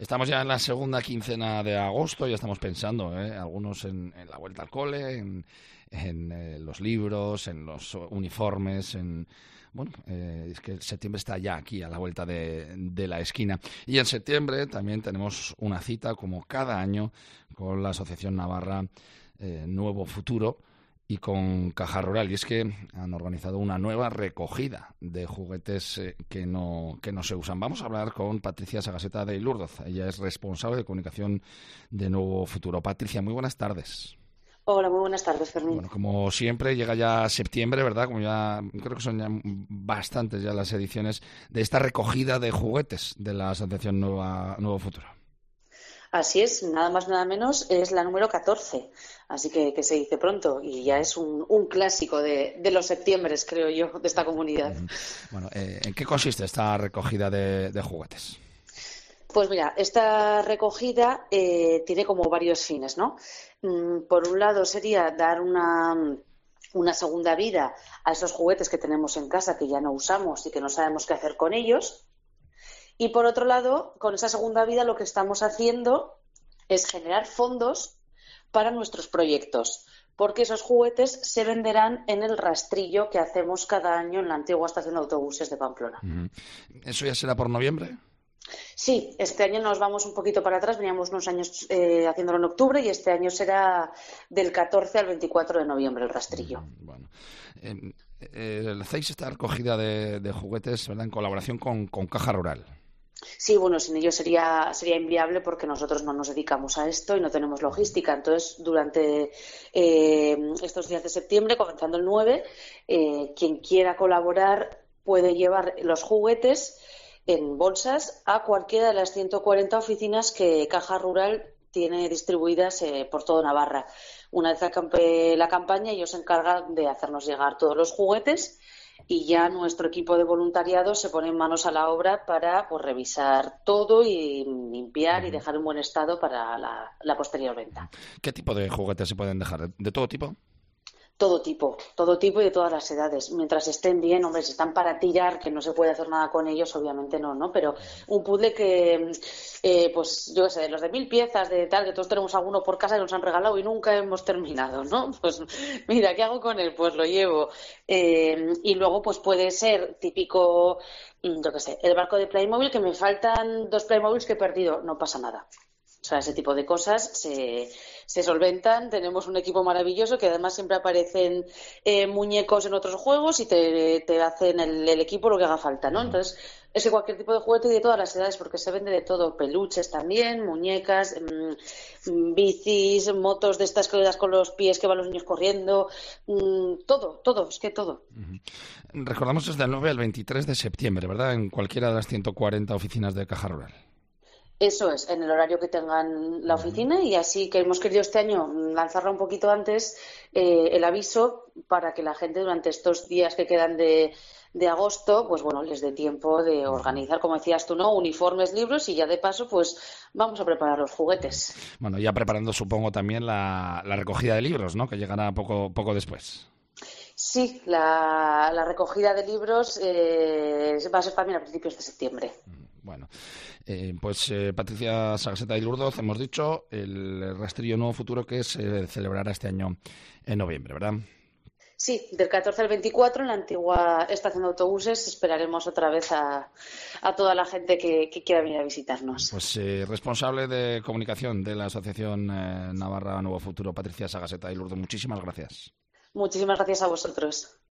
Estamos ya en la segunda quincena de agosto, ya estamos pensando, algunos en la vuelta al cole, en los libros, en los uniformes, es que septiembre está ya aquí a la vuelta de la esquina. Y en septiembre también tenemos una cita, como cada año, con la Asociación Navarra Nuevo Futuro y con Caja Rural. Y es que han organizado una nueva recogida de juguetes que no se usan. Vamos a hablar con Patricia Sagaseta de Ilurdoz. Ella es responsable de comunicación de Nuevo Futuro. Patricia, muy buenas tardes. Hola, muy buenas tardes, Fermín. Bueno, como siempre, llega ya septiembre, ¿verdad? Como ya creo que son ya bastantes ya las ediciones de esta recogida de juguetes de la Asociación Nuevo Futuro. Así es, nada más nada menos, es la número 14, así que se dice pronto y ya es un clásico de los septiembres, creo yo, de esta comunidad. Bueno, ¿en qué consiste esta recogida de juguetes? Pues mira, esta recogida tiene como varios fines, ¿no? Por un lado sería dar una segunda vida a esos juguetes que tenemos en casa que ya no usamos y que no sabemos qué hacer con ellos. Y por otro lado, con esa segunda vida lo que estamos haciendo es generar fondos para nuestros proyectos, porque esos juguetes se venderán en el rastrillo que hacemos cada año en la antigua estación de autobuses de Pamplona. ¿Eso ya será por noviembre? Sí, este año nos vamos un poquito para atrás, veníamos unos años haciéndolo en octubre y este año será del 14 al 24 de noviembre el rastrillo. Bueno, hacéis esta recogida de juguetes, ¿verdad?, en colaboración con Caja Rural. Sí, bueno, sin ello sería inviable porque nosotros no nos dedicamos a esto y no tenemos logística. Entonces, durante estos días de septiembre, comenzando el 9, quien quiera colaborar puede llevar los juguetes en bolsas a cualquiera de las 140 oficinas que Caja Rural tiene distribuidas por toda Navarra. Una vez acabe la campaña, ellos se encargan de hacernos llegar todos los juguetes y ya nuestro equipo de voluntariado se pone manos a la obra para y todo y limpiar y dejar en buen estado para la posterior venta. ¿Qué tipo de juguetes se pueden dejar? ¿De todo tipo? Todo tipo y de todas las edades. Mientras estén bien, hombre, si están para tirar, que no se puede hacer nada con ellos, obviamente no. Pero un puzzle que, pues yo qué sé, los de 1000 piezas, de tal, que todos tenemos alguno por casa que nos han regalado y nunca hemos terminado, ¿no? Pues mira, ¿qué hago con él? Pues lo llevo. Y luego, pues puede ser típico, yo qué sé, el barco de Playmobil, que me faltan 2 Playmobiles que he perdido. No pasa nada. O sea, ese tipo de cosas se solventan. Tenemos un equipo maravilloso que además siempre aparecen muñecos en otros juegos y te hacen el equipo lo que haga falta, ¿no? Entonces, es que cualquier tipo de juguete y de todas las edades, porque se vende de todo. Peluches también, muñecas, bicis, motos de estas que das con los pies que van los niños corriendo. Todo, es que todo. Recordamos desde el 9 al 23 de septiembre, ¿verdad? En cualquiera de las 140 oficinas de Caja Rural. Eso es, en el horario que tengan la oficina y así que hemos querido este año lanzarla un poquito antes el aviso para que la gente durante estos días que quedan de agosto, pues bueno, les dé tiempo de organizar, como decías tú, ¿no? Uniformes, libros y ya de paso, pues vamos a preparar los juguetes. Bueno, ya preparando supongo también la recogida de libros, ¿no?, que llegará poco después. Sí, la recogida de libros va a ser también a principios de septiembre. Bueno, pues Patricia Sagaseta de Ilurdoz, hemos dicho, el rastrillo Nuevo Futuro que se celebrará este año en noviembre, ¿verdad? Sí, del 14 al 24 en la antigua estación de autobuses esperaremos otra vez a toda la gente que quiera venir a visitarnos. Pues responsable de comunicación de la Asociación Navarra Nuevo Futuro, Patricia Sagaseta de Ilurdoz, muchísimas gracias. Muchísimas gracias a vosotros.